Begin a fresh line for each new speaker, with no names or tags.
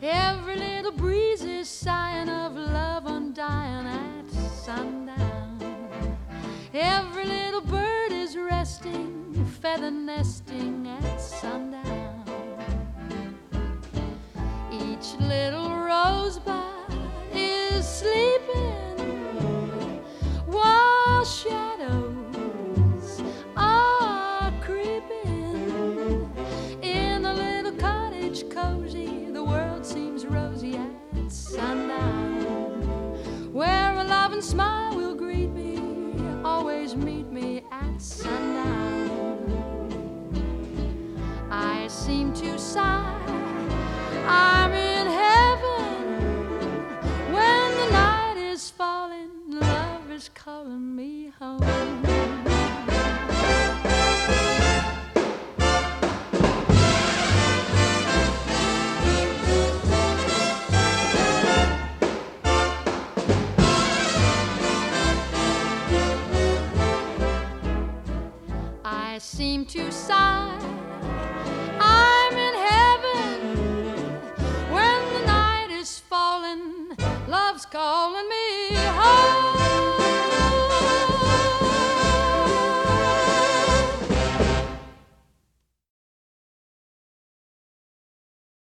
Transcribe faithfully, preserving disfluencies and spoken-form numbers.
Every little breeze is sighing of love undying at sundown. Every little bird is resting, feather nesting at sundown. Each little rosebud is sleeping while shadows are creeping in a little cottage cozy. The world seems rosy at sundown, where a loving smile will greet me, always meet me at sundown. I seem to sigh, I'm in heaven when the night is falling, love is calling me home. I seem to sigh,